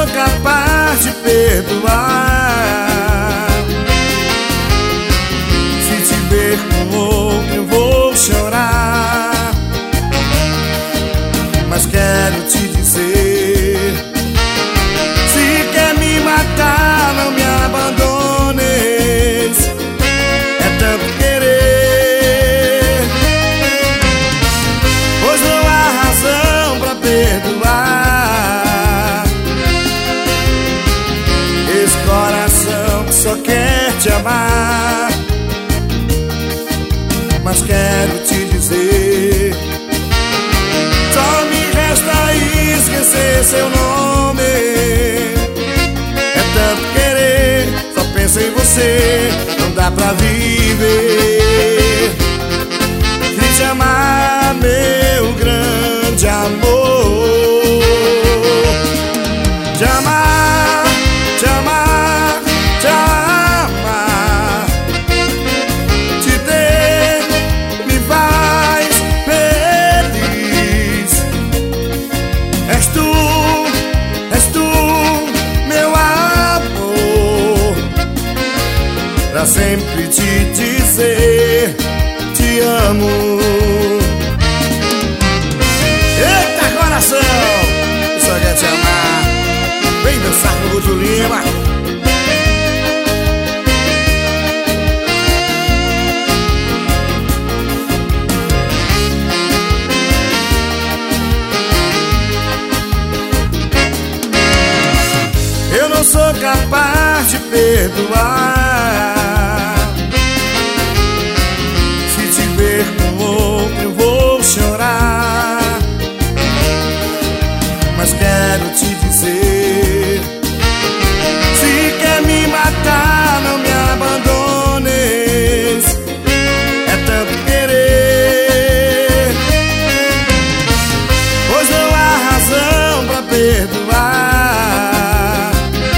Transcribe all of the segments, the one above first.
sou capaz de perdoar. Se te ver com outro eu vou chorar. Mas quero te dizer, se quer me matar, não me abandones. É tanto querer, pois não há razão pra perdoar esse coração que só quer te amar. Mas quero te dizer, só me resta esquecer seu nome. É tanto querer, só penso em você, não dá pra viver sem te amar, meu grande amor. Te amar, te amar, te amar. Te ter me faz feliz. És tu, meu amor. Pra sempre te dizer, te amo. Eita coração, só quer te amar. Vem dançar com o Guto Lima. Eu não sou capaz de perdoar. Se te ver com outro eu vou chorar. Mas quero te dizer, se quer me matar, não me abandones. É tanto querer, pois não há razão pra perdoar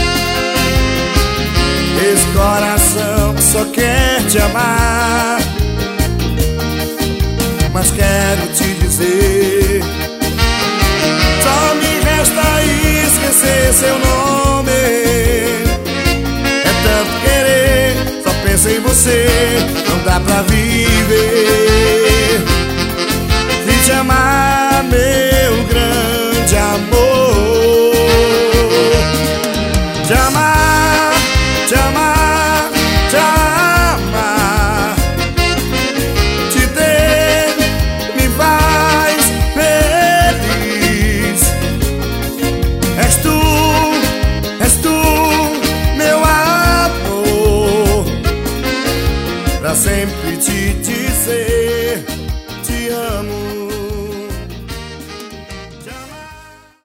esse coração que só quer te amar. Mas quero te dizer, só me resta esquecer seu nome. É tanto querer, só penso em você, não dá pra viver sem te amar, meu grande amor. Te amar, te amar, te amar. Te ter me faz feliz. És tu, meu amor. Pra sempre te dizer, te amo.